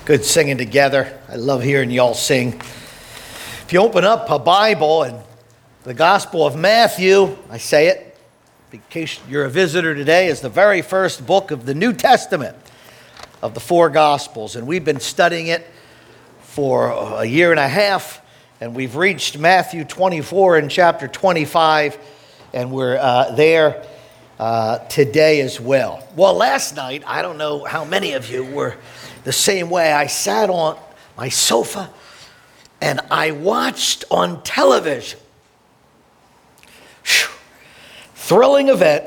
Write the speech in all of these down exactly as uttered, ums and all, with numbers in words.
Good singing together. I love hearing y'all sing. If you open up a Bible and the Gospel of Matthew, I say it, in case you're a visitor today, is the very first book of the New Testament of the four Gospels. And we've been studying it for a year and a half, and we've reached Matthew twenty-four and chapter twenty-five, and we're uh, there uh, today as well. Well, last night, I don't know how many of you were the same way. I sat on my sofa and I watched on television. Whew. Thrilling event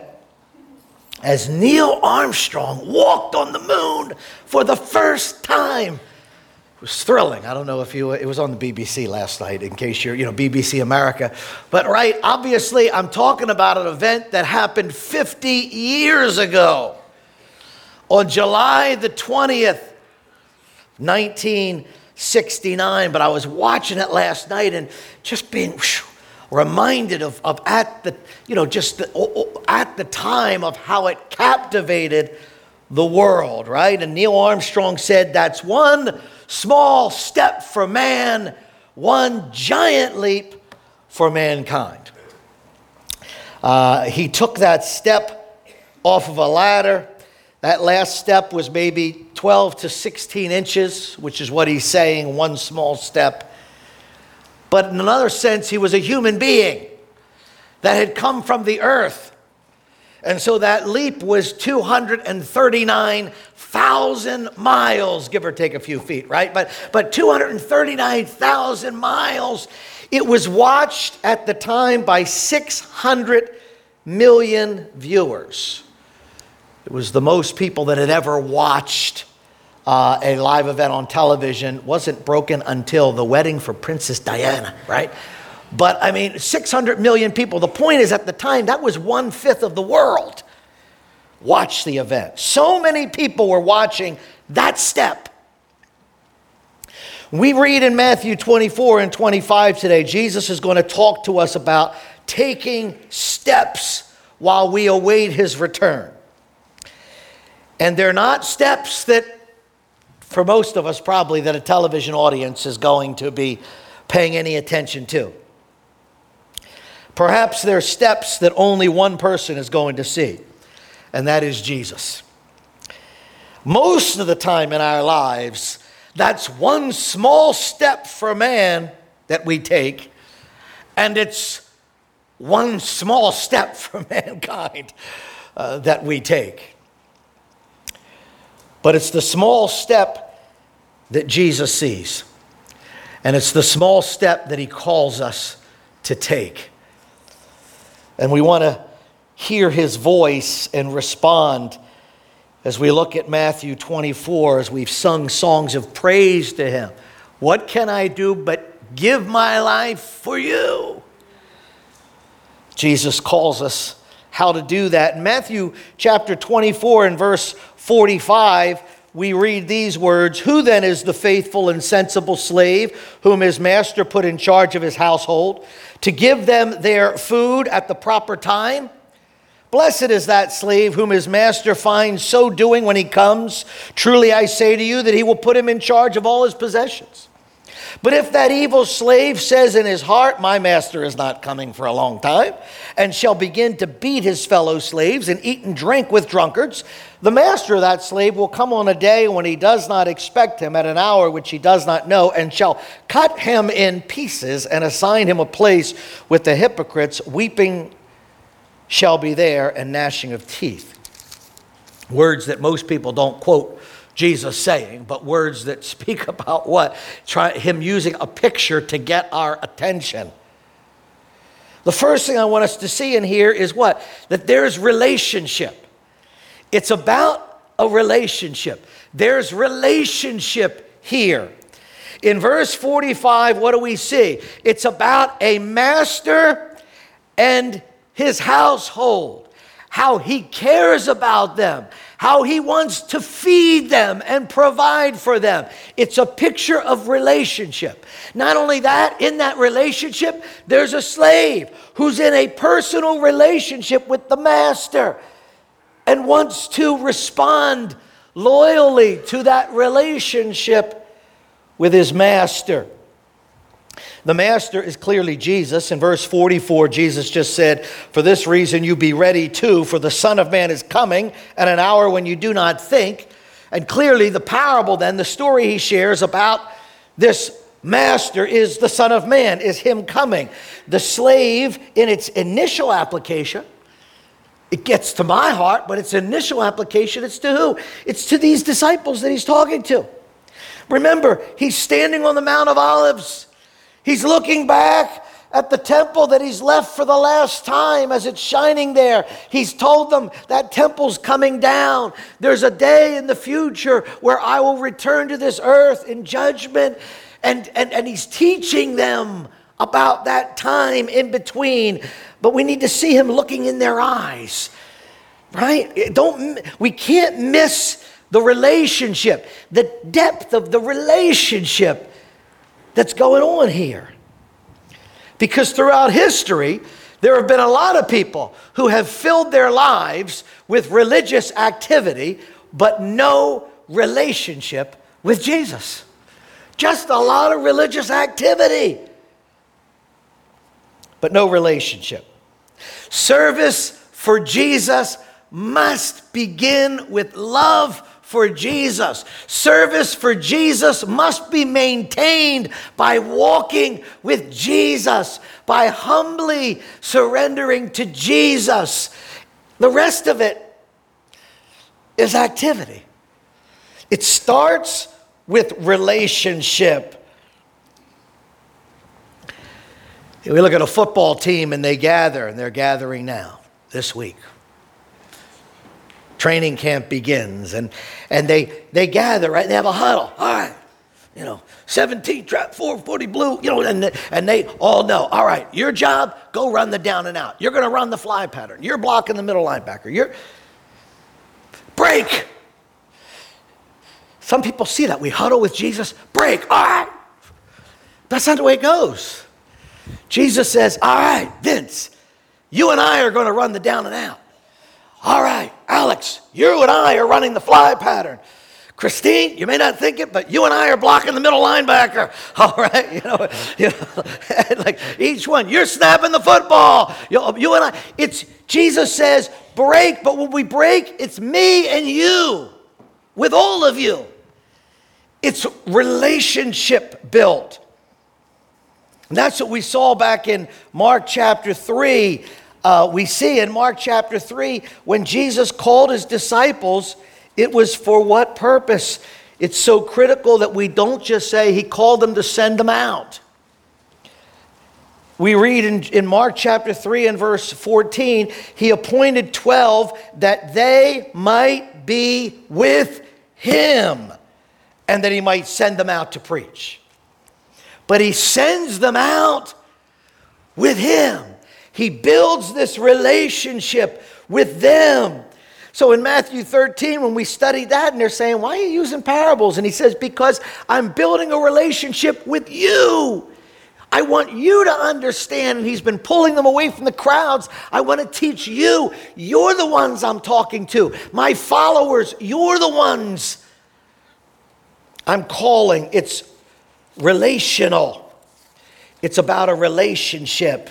as Neil Armstrong walked on the moon for the first time. It was thrilling. I don't know if you, it was on the B B C last night, in case you're, you know, B B C America. But right, obviously, I'm talking about an event that happened fifty years ago. On July the twentieth, nineteen sixty-nine, but I was watching it last night and just being whew, reminded of, of at the, you know, just the, at the time of how it captivated the world, right? And Neil Armstrong said, that's one small step for man, one giant leap for mankind. Uh, he took that step off of a ladder. That last step was maybe twelve to sixteen inches, which is what he's saying, one small step. But in another sense, he was a human being that had come from the earth. And so that leap was two hundred thirty-nine thousand miles, give or take a few feet, right? But, but two hundred thirty-nine thousand miles. It was watched at the time by six hundred million viewers. It was the most people that had ever watched uh, a live event on television. Wasn't broken until the wedding for Princess Diana, right? But I mean, six hundred million people. The point is, at the time, that was one-fifth of the world watched the event. So many people were watching that step. We read in Matthew twenty-four and twenty-five today, Jesus is going to talk to us about taking steps while we await his return. And they're not steps that, for most of us probably, that a television audience is going to be paying any attention to. Perhaps they're steps that only one person is going to see, and that is Jesus. Most of the time in our lives, that's one small step for man that we take, and it's one small step for mankind uh, that we take. But it's the small step that Jesus sees. And it's the small step that he calls us to take. And we want to hear his voice and respond as we look at Matthew twenty-four, as we've sung songs of praise to him. What can I do but give my life for you? Jesus calls us how to do that. In Matthew chapter twenty-four and verse forty-five, we read these words, "Who then is the faithful and sensible slave whom his master put in charge of his household to give them their food at the proper time? Blessed is that slave whom his master finds so doing when he comes. Truly I say to you that he will put him in charge of all his possessions. But if that evil slave says in his heart, my master is not coming for a long time, and shall begin to beat his fellow slaves and eat and drink with drunkards, the master of that slave will come on a day when he does not expect him, at an hour which he does not know, and shall cut him in pieces and assign him a place with the hypocrites. Weeping shall be there and gnashing of teeth." Words that most people don't quote Jesus saying, but words that speak about what? Try him using a picture to get our attention. The first thing I want us to see in here is what? That there's relationship. It's about a relationship. There's relationship here. In verse forty-five, what do we see? It's about a master and his household. How he cares about them. How he wants to feed them and provide for them. It's a picture of relationship. Not only that, in that relationship, there's a slave who's in a personal relationship with the master and wants to respond loyally to that relationship with his master. The master is clearly Jesus. In verse forty-four, Jesus just said, "For this reason you be ready too, for the Son of Man is coming at an hour when you do not think." And clearly the parable then, the story he shares about this master is the Son of Man, is him coming. The slave, in its initial application, it gets to my heart, but its initial application, it's to who? It's to these disciples that he's talking to. Remember, he's standing on the Mount of Olives. He's looking back at the temple that he's left for the last time as it's shining there. He's told them that temple's coming down. There's a day in the future where I will return to this earth in judgment. And, and, and he's teaching them about that time in between. But we need to see him looking in their eyes, right? Don't, we can't miss the relationship, the depth of the relationship that's going on here. Because throughout history, there have been a lot of people who have filled their lives with religious activity, but no relationship with Jesus. Just a lot of religious activity, but no relationship. Service for Jesus must begin with love for Jesus. Service for Jesus must be maintained by walking with Jesus, by humbly surrendering to Jesus. The rest of it is activity. It starts with relationship. We look at a football team and they gather, and they're gathering now, this week. Training camp begins, and, and they, they gather, right? They have a huddle. All right, you know, seventeen trap, four forty blue, you know, and, and they all know, all right, your job, go run the down and out. You're going to run the fly pattern. You're blocking the middle linebacker. You're break. Some people see that. We huddle with Jesus, break, all right. That's not the way it goes. Jesus says, all right, Vince, you and I are going to run the down and out. All right, Alex, you and I are running the fly pattern. Christine, you may not think it, but you and I are blocking the middle linebacker. All right, you know, you know like each one, you're snapping the football. You, you and I, it's, Jesus says, break, but when we break, it's me and you, with all of you. It's relationship built. And that's what we saw back in Mark chapter three. Uh, we see in Mark chapter three, when Jesus called his disciples, it was for what purpose? It's so critical that we don't just say he called them to send them out. We read in, in Mark chapter three and verse fourteen, he appointed twelve that they might be with him and that he might send them out to preach. But he sends them out with him. He builds this relationship with them. So in Matthew thirteen, when we study that, and they're saying, why are you using parables? And he says, because I'm building a relationship with you. I want you to understand. And he's been pulling them away from the crowds. I want to teach you. You're the ones I'm talking to. My followers, you're the ones I'm calling. It's relational. It's about a relationship.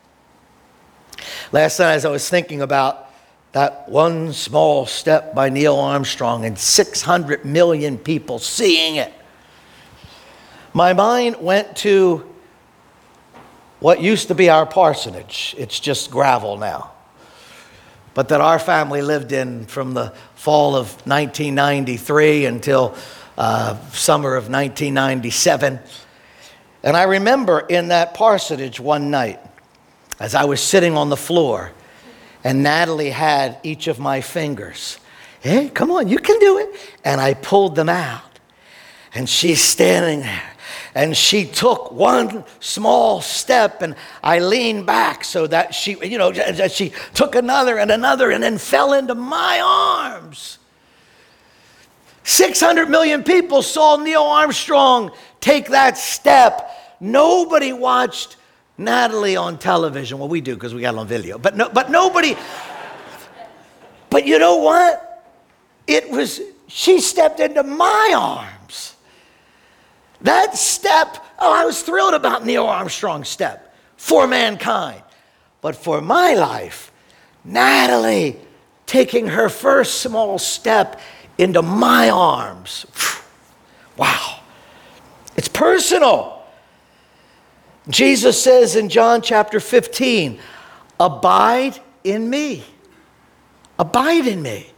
Last night, as I was thinking about that one small step by Neil Armstrong and six hundred million people seeing it, my mind went to what used to be our parsonage. It's just gravel now. But that our family lived in from the fall of nineteen ninety-three until uh, summer of nineteen ninety-seven. And I remember in that parsonage one night, as I was sitting on the floor, and Natalie had each of my fingers. Hey, come on, you can do it. And I pulled them out. And she's standing there. And she took one small step, and I leaned back so that she, you know, she took another and another and then fell into my arms. six hundred million people saw Neil Armstrong take that step. Nobody watched Natalie on television. Well, we do because we got it on video. But no, but nobody. But you know what? It was she stepped into my arms. That step, oh, I was thrilled about Neil Armstrong's step for mankind. But for my life, Natalie taking her first small step into my arms. Wow. It's personal. Jesus says in John chapter fifteen, abide in me. Abide in me.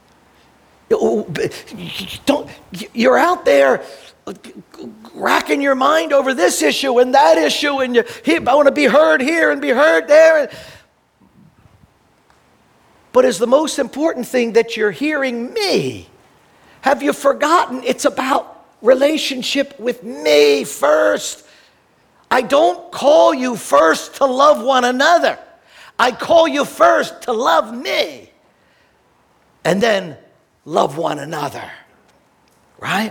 Don't, you're out there racking your mind over this issue and that issue, and you, I want to be heard here and be heard there. But is the most important thing that you're hearing me? Have you forgotten it's about relationship with me first? I don't call you first to love one another. I call you first to love me and then love one another, right?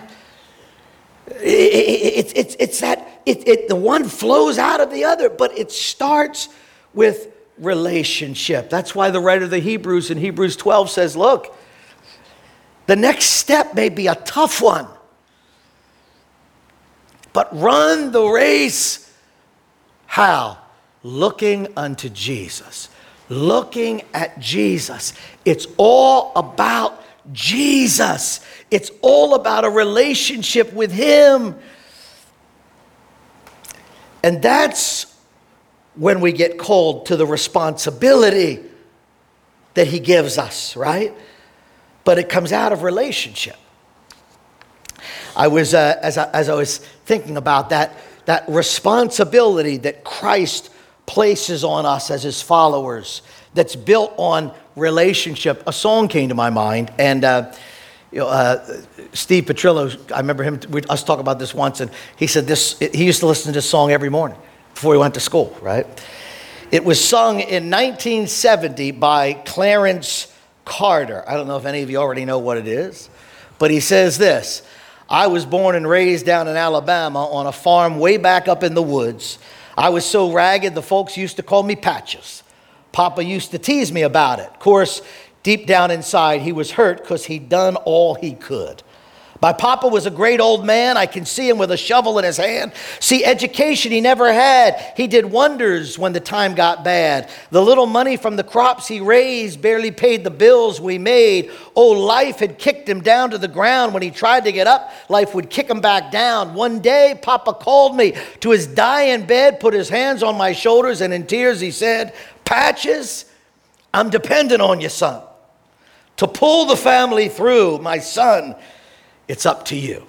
It's it, it, it's that it, it, the one flows out of the other, but it starts with relationship. That's why the writer of the Hebrews in Hebrews twelve says, look, the next step may be a tough one, but run the race. How? Looking unto Jesus. Looking at Jesus. It's all about Jesus. It's all about a relationship with Him. And that's when we get called to the responsibility that He gives us, right? But it comes out of relationship. I was, uh, as, I, as I was thinking about that, that responsibility that Christ places on us as His followers, that's built on relationship, a song came to my mind. And uh, you know, uh, Steve Petrillo, I remember him, we, us talk about this once, and he said this, he used to listen to this song every morning before he went to school, right? It was sung in nineteen seventy by Clarence Carter. I don't know if any of you already know what it is, but he says this: I was born and raised down in Alabama on a farm way back up in the woods. I was so ragged the folks used to call me Patches. Papa used to tease me about it. Of course, deep down inside, he was hurt because he'd done all he could. My papa was a great old man. I can see him with a shovel in his hand. See, education he never had. He did wonders when the time got bad. The little money from the crops he raised barely paid the bills we made. Oh, life had kicked him down to the ground. When he tried to get up, life would kick him back down. One day, Papa called me to his dying bed, put his hands on my shoulders, and in tears he said, Patches, I'm dependent on you, son. To pull the family through, my son, it's up to you.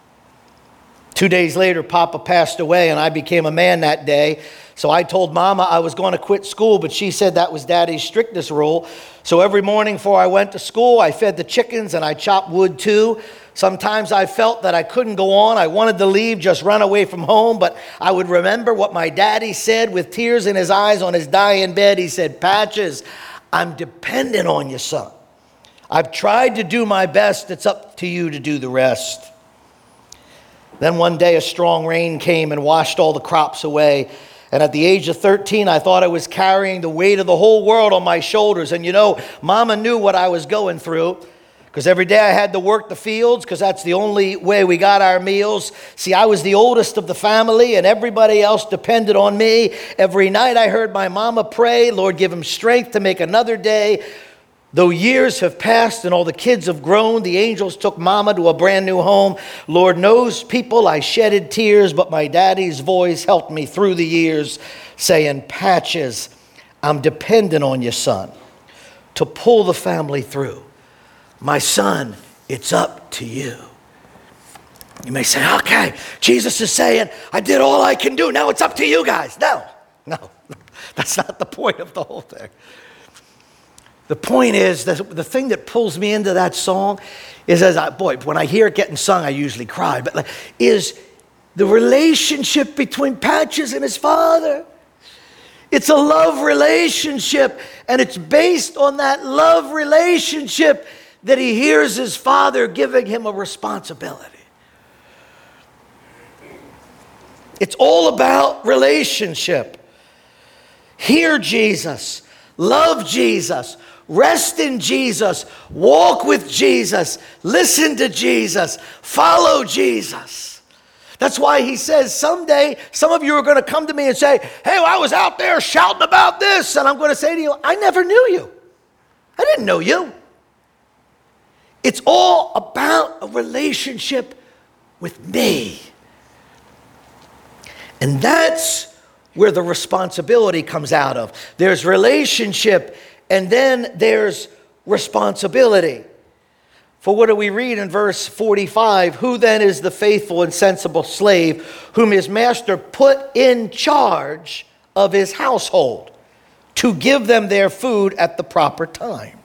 Two days later, Papa passed away, and I became a man that day. So I told Mama I was going to quit school, but she said that was Daddy's strictest rule. So every morning before I went to school, I fed the chickens and I chopped wood too. Sometimes I felt that I couldn't go on. I wanted to leave, just run away from home, but I would remember what my daddy said with tears in his eyes on his dying bed. He said, Patches, I'm dependent on you, son. I've tried to do my best. It's up to you to do the rest. Then one day a strong rain came and washed all the crops away. And at the age of thirteen, I thought I was carrying the weight of the whole world on my shoulders. And you know, Mama knew what I was going through, because every day I had to work the fields, because that's the only way we got our meals. See, I was the oldest of the family, and everybody else depended on me. Every night I heard my mama pray, Lord, give him strength to make another day. Though years have passed and all the kids have grown, the angels took Mama to a brand new home. Lord knows, people, I shedded tears, but my daddy's voice helped me through the years, saying, Patches, I'm dependent on you, son, to pull the family through. My son, it's up to you. You may say, okay, Jesus is saying, I did all I can do. Now it's up to you guys. No, no, that's not the point of the whole thing. The point is, that the thing that pulls me into that song is, as I, boy, when I hear it getting sung, I usually cry, but like, is the relationship between Patches and his father. It's a love relationship, and it's based on that love relationship that he hears his father giving him a responsibility. It's all about relationship. Hear Jesus, love Jesus, Rest in Jesus. Walk with Jesus. Listen to Jesus. Follow Jesus. That's why he says someday some of you are going to come to me and say, hey, well, I was out there shouting about this. And I'm going to say to you, I never knew you. I didn't know you. It's all about a relationship with me. And that's where the responsibility comes out of. There's relationship, and then there's responsibility. For what do we read in verse forty-five? Who then is the faithful and sensible slave whom his master put in charge of his household to give them their food at the proper time?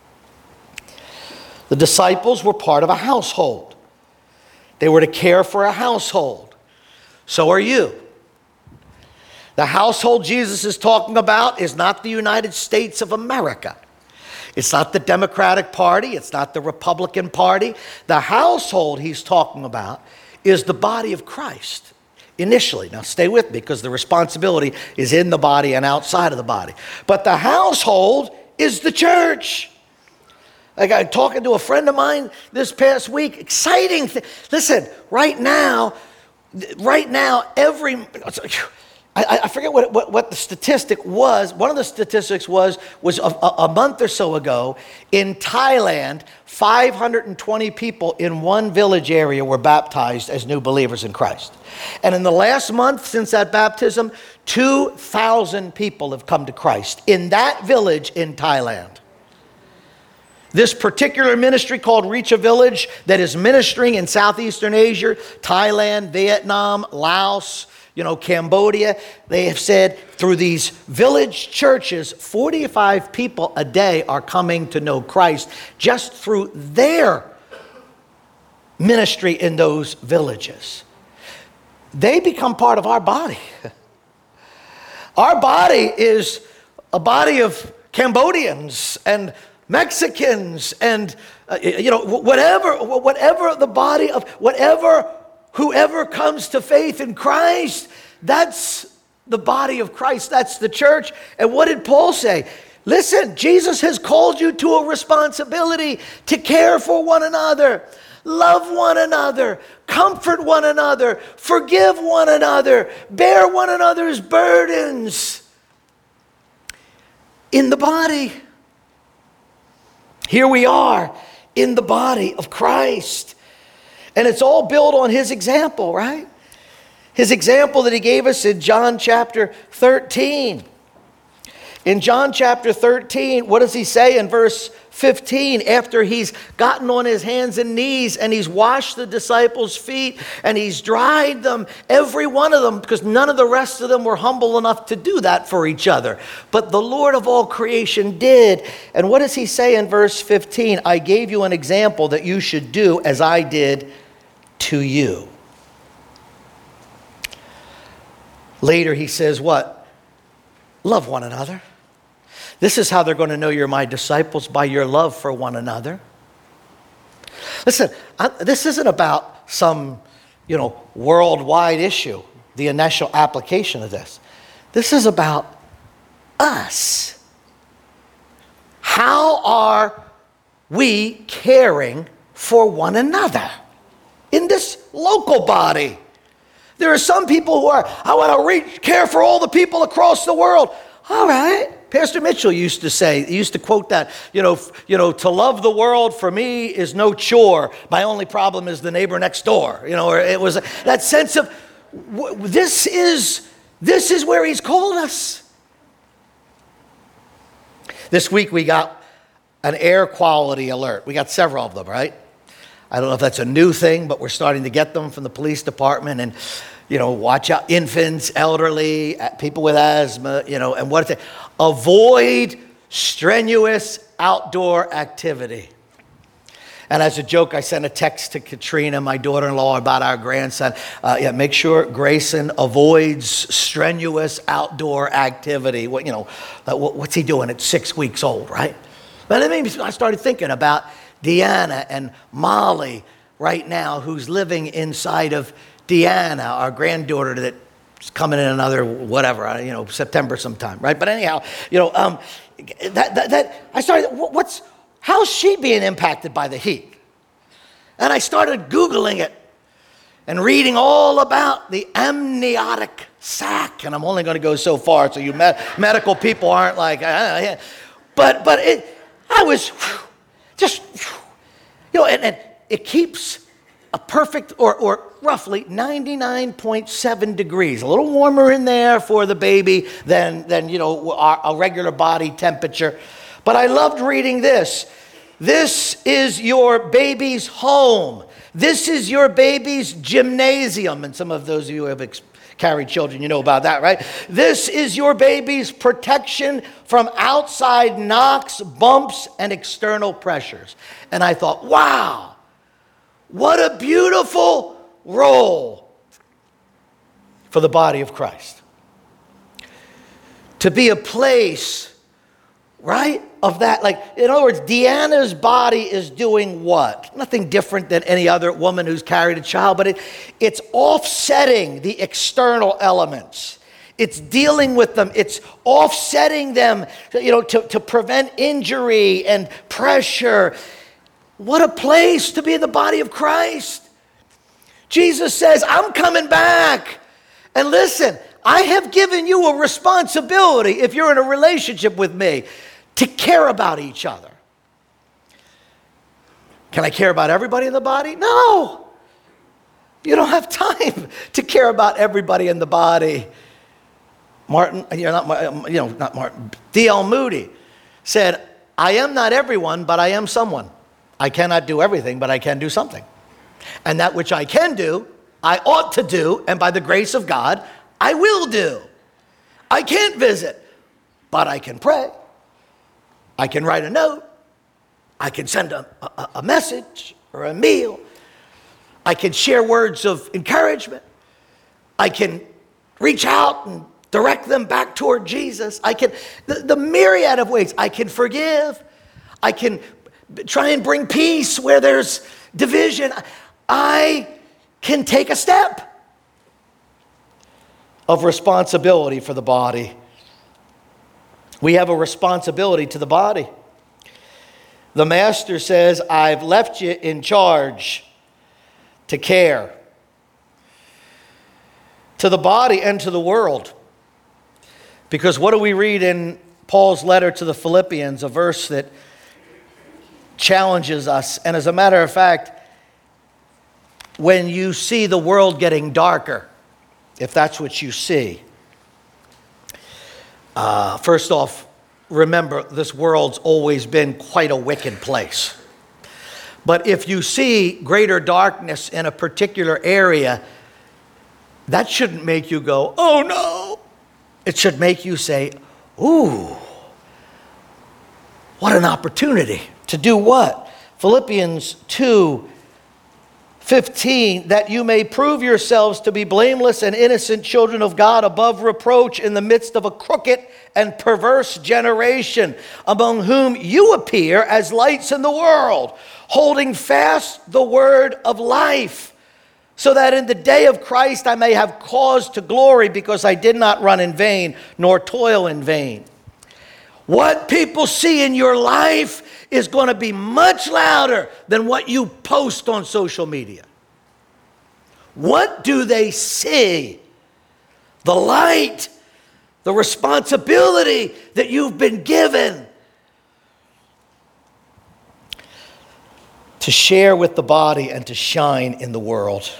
The disciples were part of a household. They were to care for a household. So are you. The household Jesus is talking about is not the United States of America. It's not the Democratic Party. It's not the Republican Party. The household he's talking about is the body of Christ initially. Now stay with me, because the responsibility is in the body and outside of the body. But the household is the church. Like I talking to a friend of mine this past week, exciting thing. Listen, right now, right now, every, I, I forget what, what, what the statistic was. One of the statistics was, was a, a month or so ago in Thailand, five hundred twenty people in one village area were baptized as new believers in Christ. And in the last month since that baptism, two thousand people have come to Christ in that village in Thailand. This particular ministry called Reach a Village that is ministering in Southeastern Asia, Thailand, Vietnam, Laos, you know, Cambodia, they have said through these village churches, forty-five people a day are coming to know Christ just through their ministry in those villages. They become part of our body. Our body is a body of Cambodians and Mexicans and, uh, you know, whatever, whatever the body of, whatever, whoever comes to faith in Christ, that's the body of Christ. That's the church. And what did Paul say? Listen, Jesus has called you to a responsibility to care for one another, love one another, comfort one another, forgive one another, bear one another's burdens in the body. Here we are in the body of Christ. And it's all built on his example, right? His example that he gave us in John chapter thirteen. In John chapter thirteen, what does he say in verse fifteen? After he's gotten on his hands and knees and he's washed the disciples' feet and he's dried them, every one of them, because none of the rest of them were humble enough to do that for each other. But the Lord of all creation did. And what does he say in verse fifteen? I gave you an example that you should do as I did to you. Later he says what? Love one another. This is how they're going to know you're my disciples, by your love for one another. Listen, I, this isn't about some, you know, worldwide issue, the initial application of this. This is about us. How are we caring for one another in this local body? There are some people who are, I want to reach, care for all the people across the world. All right. Pastor Mitchell used to say, he used to quote that, you know, you know, to love the world for me is no chore. My only problem is the neighbor next door. You know, or it was that sense of, this is, this is where he's called us. This week we got an air quality alert. We got several of them, right? I don't know if that's a new thing, but we're starting to get them from the police department. And, you know, watch out, infants, elderly, people with asthma, you know, and what it avoid strenuous outdoor activity. And as a joke, I sent a text to Katrina, my daughter-in-law, about our grandson. Uh, yeah, make sure Grayson avoids strenuous outdoor activity. What, you know, uh, what's he doing at six weeks old, right? But I mean, I started thinking about Deanna and Molly right now, who's living inside of Deanna, our granddaughter that It's coming in another whatever, you know, September sometime, right? But anyhow, you know, um, that, that, that I started, what's, how's she being impacted by the heat? And I started Googling it and reading all about the amniotic sac. And I'm only going to go so far, so you med- medical people aren't like, ah, yeah. but but it, I was whew, just, whew, you know, and, and it keeps a perfect, or, or roughly ninety-nine point seven degrees, a little warmer in there for the baby than, than you know, our, a regular body temperature. But I loved reading this. This is your baby's home. This is your baby's gymnasium. And some of those of you who have ex- carried children, you know about that, right? This is your baby's protection from outside knocks, bumps, and external pressures. And I thought, wow, what a beautiful role for the body of Christ. To be a place, right, of that. Like, in other words, Deanna's body is doing what? Nothing different than any other woman who's carried a child, but it, it's offsetting the external elements. It's dealing with them. It's offsetting them, you know, to, to prevent injury and pressure. What a place to be in the body of Christ. Jesus says, I'm coming back. And listen, I have given you a responsibility, if you're in a relationship with me, to care about each other. Can I care about everybody in the body? No. You don't have time to care about everybody in the body. Martin, you're not, you know, not Martin, D L Moody said, I am not everyone, but I am someone. I cannot do everything, but I can do something. And that which I can do, I ought to do, and by the grace of God, I will do. I can't visit, but I can pray. I can write a note. I can send a, a, a message or a meal. I can share words of encouragement. I can reach out and direct them back toward Jesus. I can, the, the myriad of ways. I can forgive. I can try and bring peace where there's division. I can take a step of responsibility for the body. We have a responsibility to the body. The master says, I've left you in charge to care. To the body and to the world. Because what do we read in Paul's letter to the Philippians, a verse that challenges us? And as a matter of fact, when you see the world getting darker, if that's what you see, uh, first off, remember this world's always been quite a wicked place. But if you see greater darkness in a particular area, that shouldn't make you go, oh no. It should make you say, ooh, what an opportunity. To do what? Philippians two fifteen, that you may prove yourselves to be blameless and innocent children of God, above reproach in the midst of a crooked and perverse generation, among whom you appear as lights in the world, holding fast the word of life, so that in the day of Christ I may have cause to glory, because I did not run in vain, nor toil in vain. What people see in your life is going to be much louder than what you post on social media. What do they see? The light, the responsibility that you've been given to share with the body and to shine in the world.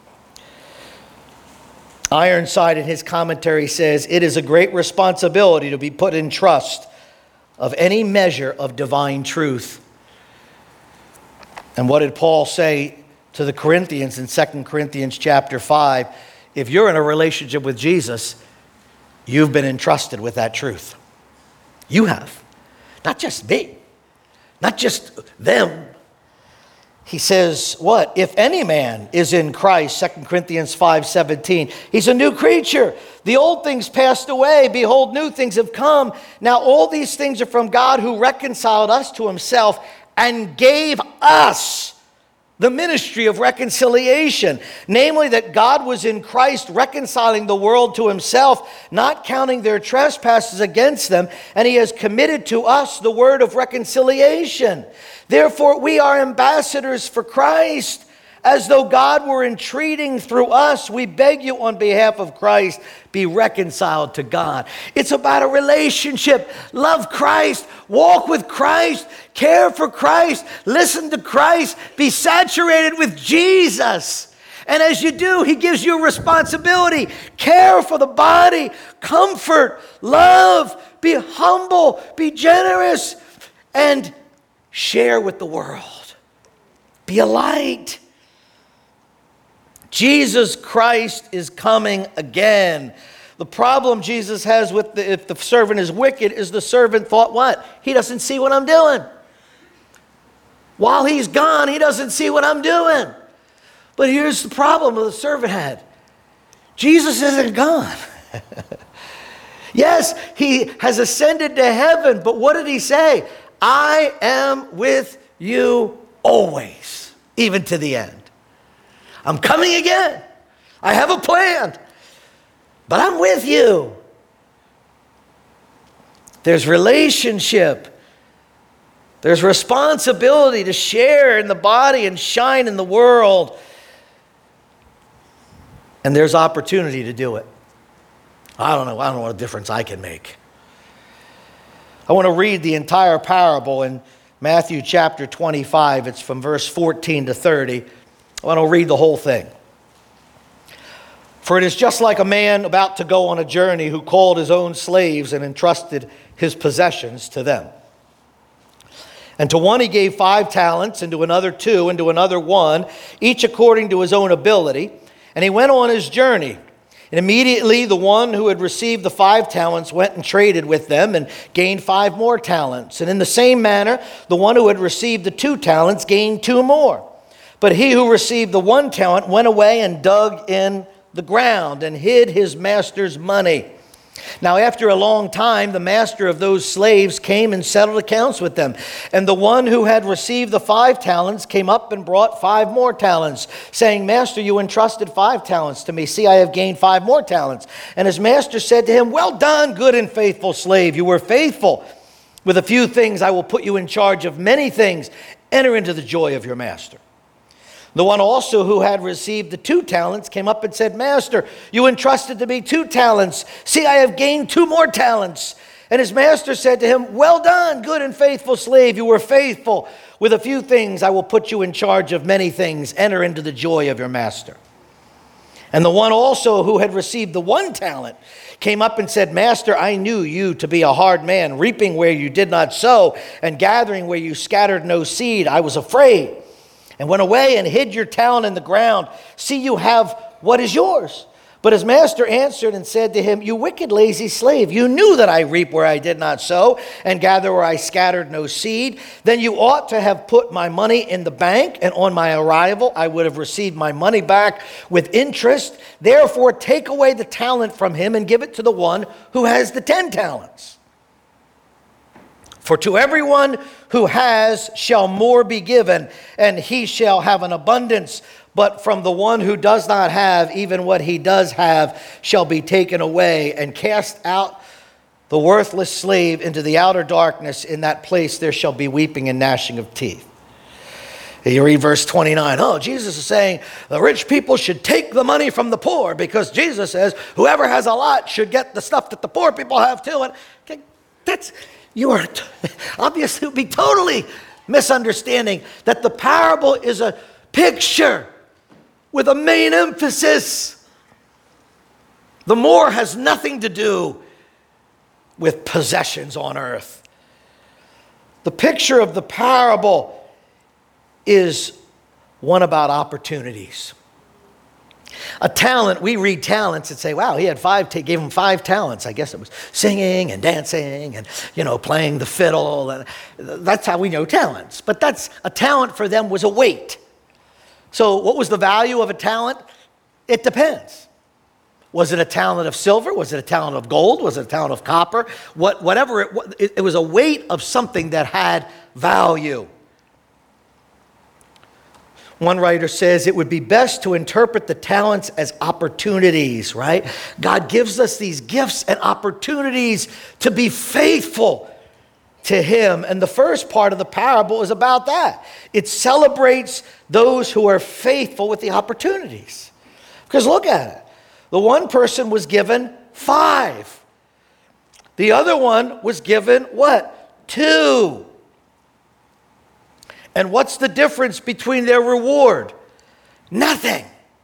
Ironside in his commentary says, it is a great responsibility to be put in trust of any measure of divine truth. And what did Paul say to the Corinthians in Second Corinthians chapter five? If you're in a relationship with Jesus, you've been entrusted with that truth. You have. Not just me. Not just them. He says, what? If any man is in Christ, Second Corinthians five seventeen, he's a new creature. The old things passed away. Behold, new things have come. Now all these things are from God, who reconciled us to himself and gave us the ministry of reconciliation, namely that God was in Christ reconciling the world to himself, not counting their trespasses against them, and he has committed to us the word of reconciliation. Therefore, we are ambassadors for Christ, as though God were entreating through us. We beg you on behalf of Christ, be reconciled to God. It's about a relationship. Love Christ, walk with Christ, care for Christ, listen to Christ, be saturated with Jesus. And as you do, he gives you a responsibility. Care for the body, comfort, love, be humble, be generous, and share with the world. Be a light. Jesus Christ is coming again. The problem Jesus has with the, if the servant is wicked, is the servant thought what? He doesn't see what I'm doing. While he's gone, he doesn't see what I'm doing. But here's the problem the servant had. Jesus isn't gone. Yes, he has ascended to heaven, but what did he say? I am with you always, even to the end. I'm coming again. I have a plan, but I'm with you. There's relationship. There's responsibility to share in the body and shine in the world. And there's opportunity to do it. I don't know. I don't know what difference I can make. I want to read the entire parable in Matthew chapter twenty-five. It's from verse fourteen to thirty. I want to read the whole thing. For it is just like a man about to go on a journey who called his own slaves and entrusted his possessions to them. And to one he gave five talents, and to another two, and to another one, each according to his own ability. And he went on his journey. And immediately the one who had received the five talents went and traded with them and gained five more talents. And in the same manner, the one who had received the two talents gained two more. But he who received the one talent went away and dug in the ground and hid his master's money. Now after a long time, the master of those slaves came and settled accounts with them. And the one who had received the five talents came up and brought five more talents, saying, Master, you entrusted five talents to me. See, I have gained five more talents. And his master said to him, Well done, good and faithful slave. You were faithful with a few things. I will put you in charge of many things. Enter into the joy of your master. The one also who had received the two talents came up and said, Master, you entrusted to me two talents. See, I have gained two more talents. And his master said to him, Well done, good and faithful slave. You were faithful with a few things. I will put you in charge of many things. Enter into the joy of your master. And the one also who had received the one talent came up and said, Master, I knew you to be a hard man, reaping where you did not sow and gathering where you scattered no seed. I was afraid and went away and hid your talent in the ground. See, you have what is yours. But his master answered and said to him, You wicked, lazy slave, you knew that I reap where I did not sow and gather where I scattered no seed. Then you ought to have put my money in the bank, and on my arrival I would have received my money back with interest. Therefore take away the talent from him and give it to the one who has the ten talents. For to everyone who has shall more be given, and he shall have an abundance. But from the one who does not have, even what he does have shall be taken away. And cast out the worthless slave into the outer darkness. In that place there shall be weeping and gnashing of teeth. You read verse twenty-nine. Oh, Jesus is saying the rich people should take the money from the poor, because Jesus says whoever has a lot should get the stuff that the poor people have too. And okay, that's... You are t- obviously would be totally misunderstanding that the parable is a picture with a main emphasis. The more has nothing to do with possessions on earth. The picture of the parable is one about opportunities. A talent, we read talents and say, wow, he had five, t- gave him five talents. I guess it was singing and dancing and, you know, playing the fiddle. And that's how we know talents. But that's, a talent for them was a weight. So what was the value of a talent? It depends. Was it a talent of silver? Was it a talent of gold? Was it a talent of copper? What, whatever it was, it, it was a weight of something that had value. One writer says it would be best to interpret the talents as opportunities, right? God gives us these gifts and opportunities to be faithful to him. And the first part of the parable is about that. It celebrates those who are faithful with the opportunities. Because look at it. The one person was given five. The other one was given what? Two. And what's the difference between their reward? Nothing.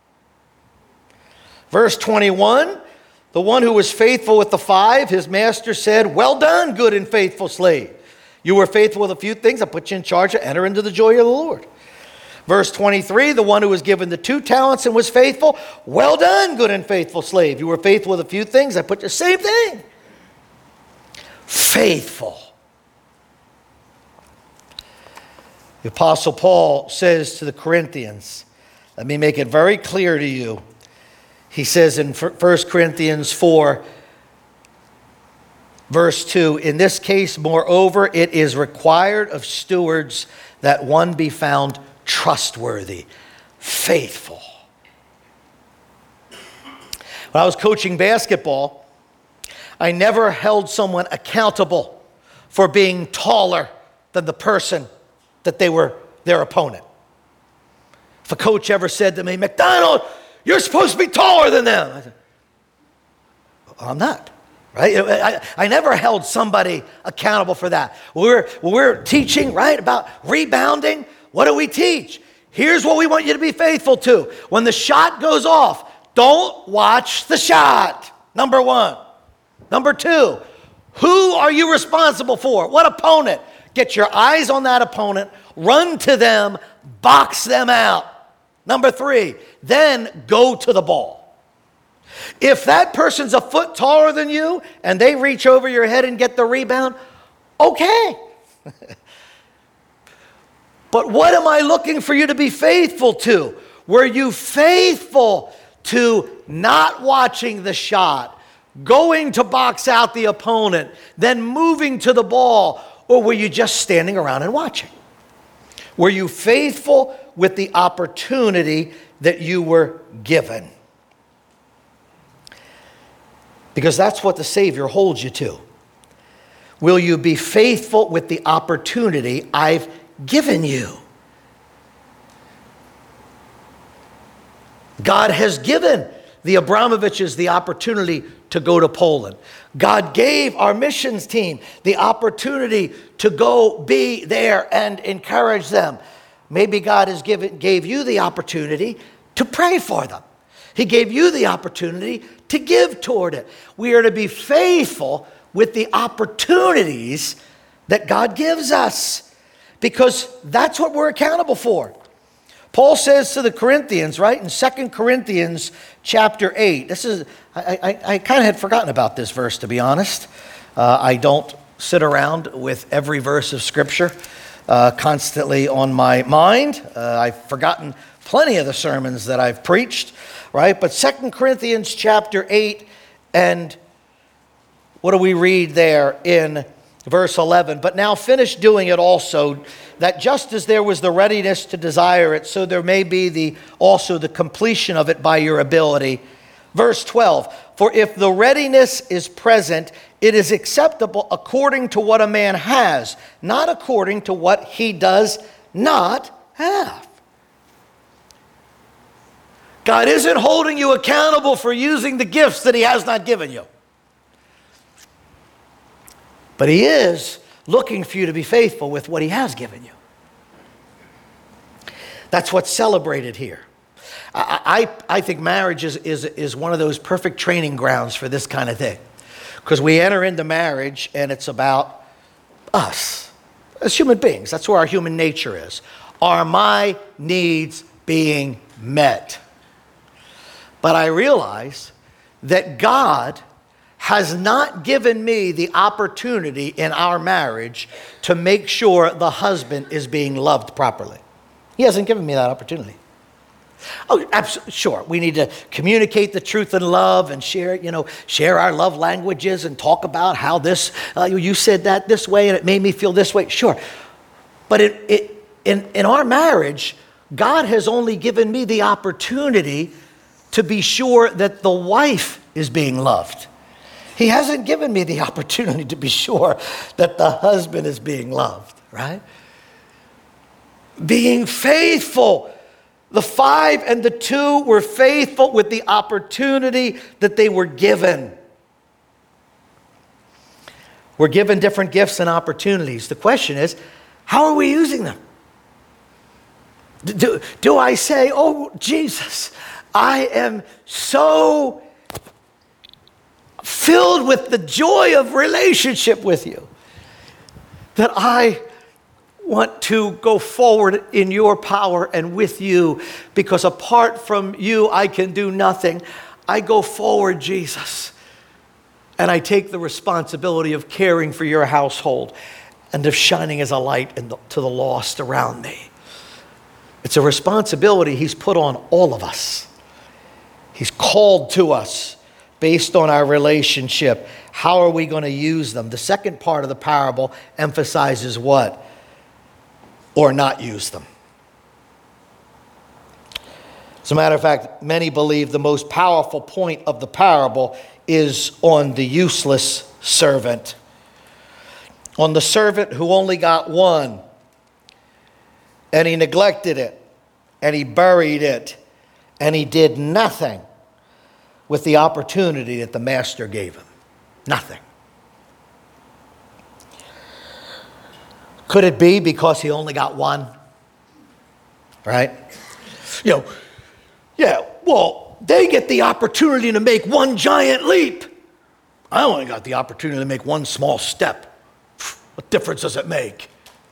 Verse twenty-one, the one who was faithful with the five, his master said, "Well done, good and faithful slave. You were faithful with a few things. I put you in charge. Enter into the joy of the Lord." Verse twenty-three, the one who was given the two talents and was faithful, "Well done, good and faithful slave. You were faithful with a few things. I put you," same thing. Faithful. The Apostle Paul says to the Corinthians, let me make it very clear to you. He says in First Corinthians four, verse two, "In this case, moreover, it is required of stewards that one be found trustworthy, faithful." When I was coaching basketball, I never held someone accountable for being taller than the person that they were their opponent. If a coach ever said to me, "McDonald, you're supposed to be taller than them," I said, well, I'm not. Right? I, I never held somebody accountable for that. When we're, when we're teaching, right, about rebounding, what do we teach? Here's what we want you to be faithful to. When the shot goes off, don't watch the shot. Number one. Number two, who are you responsible for? What opponent? Get your eyes on that opponent, run to them, box them out. Number three, then go to the ball. If that person's a foot taller than you and they reach over your head and get the rebound, okay. But what am I looking for you to be faithful to? Were you faithful to not watching the shot, going to box out the opponent, then moving to the ball? Or were you just standing around and watching? Were you faithful with the opportunity that you were given? Because that's what the Savior holds you to. Will you be faithful with the opportunity I've given you? God has given the Abramoviches the opportunity to go to Poland. God gave our missions team the opportunity to go be there and encourage them. Maybe God has given gave you the opportunity to pray for them. He gave you the opportunity to give toward it. We are to be faithful with the opportunities that God gives us, because that's what we're accountable for. Paul says to the Corinthians, right, in Second Corinthians chapter eight. This is, I, I, I kind of had forgotten about this verse, to be honest. Uh, I don't sit around with every verse of Scripture uh, constantly on my mind. Uh, I've forgotten plenty of the sermons that I've preached, right? But Second Corinthians chapter eight, and what do we read there in verse eleven? "But now finish doing it also, that just as there was the readiness to desire it, so there may be the also the completion of it by your ability." Verse twelve, "For if the readiness is present, it is acceptable according to what a man has, not according to what he does not have." God isn't holding you accountable for using the gifts that he has not given you. But he is looking for you to be faithful with what he has given you. That's what's celebrated here. I, I, I think marriage is, is, is one of those perfect training grounds for this kind of thing. Because we enter into marriage and it's about us as human beings. That's where our human nature is. Are my needs being met? But I realize that God has not given me the opportunity in our marriage to make sure the husband is being loved properly. He hasn't given me that opportunity. Oh, absolutely, sure. We need to communicate the truth in love and share, you know, share our love languages and talk about how this, uh, you said that this way and it made me feel this way. Sure. But it, it, in, in our marriage, God has only given me the opportunity to be sure that the wife is being loved. He hasn't given me the opportunity to be sure that the husband is being loved, right? Being faithful. The five and the two were faithful with the opportunity that they were given. We're given different gifts and opportunities. The question is, how are we using them? Do, do I say, oh, Jesus, I am so filled with the joy of relationship with you that I want to go forward in your power and with you, because apart from you, I can do nothing. I go forward, Jesus, and I take the responsibility of caring for your household and of shining as a light in the, to the lost around me. It's a responsibility he's put on all of us. He's called to us based on our relationship. How are we going to use them? The second part of the parable emphasizes what? Or not use them. As a matter of fact, many believe the most powerful point of the parable is on the useless servant. On the servant who only got one, and he neglected it, and he buried it, and he did nothing with the opportunity that the master gave him. Nothing. Could it be because he only got one? Right? You know, yeah, well, they get the opportunity to make one giant leap. I only got the opportunity to make one small step. What difference does it make?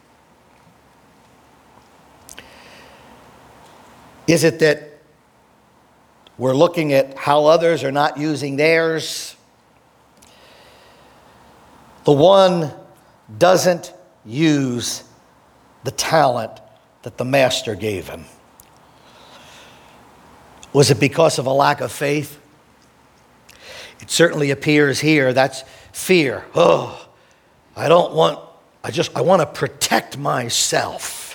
Is it that we're looking at how others are not using theirs? The one doesn't use the talent that the master gave him. Was it because of a lack of faith? It certainly appears here that's fear. Oh, I don't want, I just, I want to protect myself.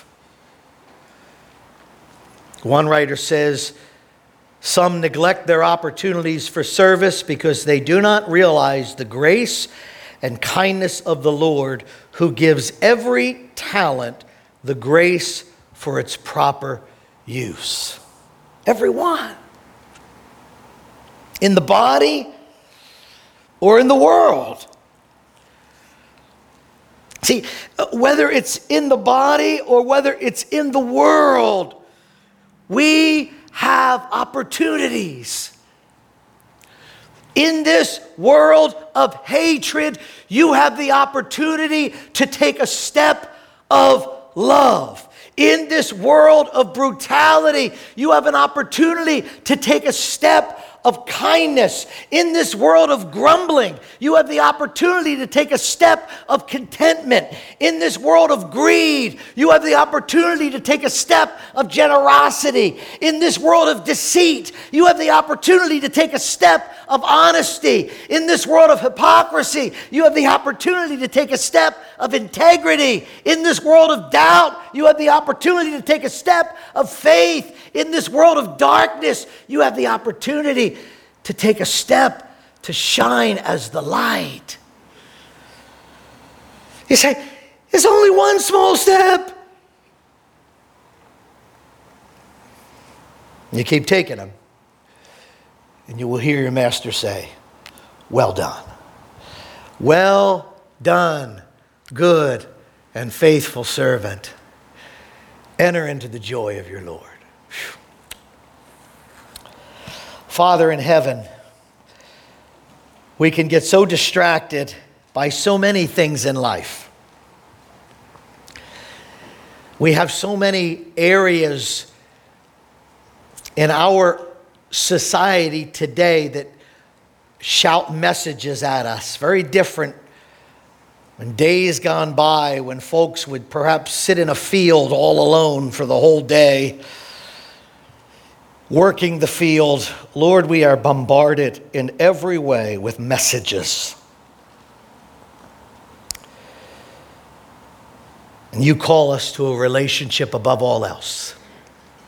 One writer says, some neglect their opportunities for service because they do not realize the grace and kindness of the Lord, who gives every talent the grace for its proper use. Every one. In the body or in the world. See, whether it's in the body or whether it's in the world, we have opportunities. In this world of hatred, you have the opportunity to take a step of love. In this world of brutality, you have an opportunity to take a step of kindness. In this world of grumbling, you have the opportunity to take a step of contentment. In this world of greed, you have the opportunity to take a step of generosity. In this world of deceit, you have the opportunity to take a step of honesty. In this world of hypocrisy, you have the opportunity to take a step of integrity. In this world of doubt, you have the opportunity to take a step of faith. In this world of darkness, you have the opportunity to take a step to shine as the light. You say, it's only one small step. You keep taking them, and you will hear your master say, well done. Well done, good and faithful servant. Enter into the joy of your Lord. Father in heaven, we can get so distracted by so many things in life. We have so many areas in our society today that shout messages at us, very different when days gone by when folks would perhaps sit in a field all alone for the whole day, working the field. Lord, we are bombarded in every way with messages. And you call us to a relationship above all else.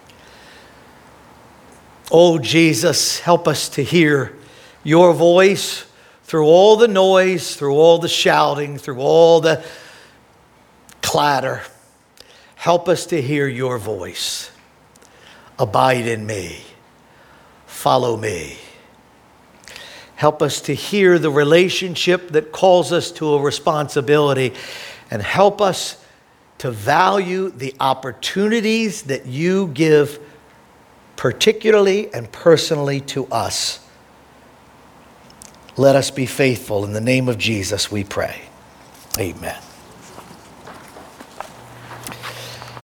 Oh, Jesus, help us to hear your voice through all the noise, through all the shouting, through all the clatter. Help us to hear your voice. Abide in me. Follow me. Help us to hear the relationship that calls us to a responsibility, and help us to value the opportunities that you give particularly and personally to us. Let us be faithful. In the name of Jesus we pray. Amen.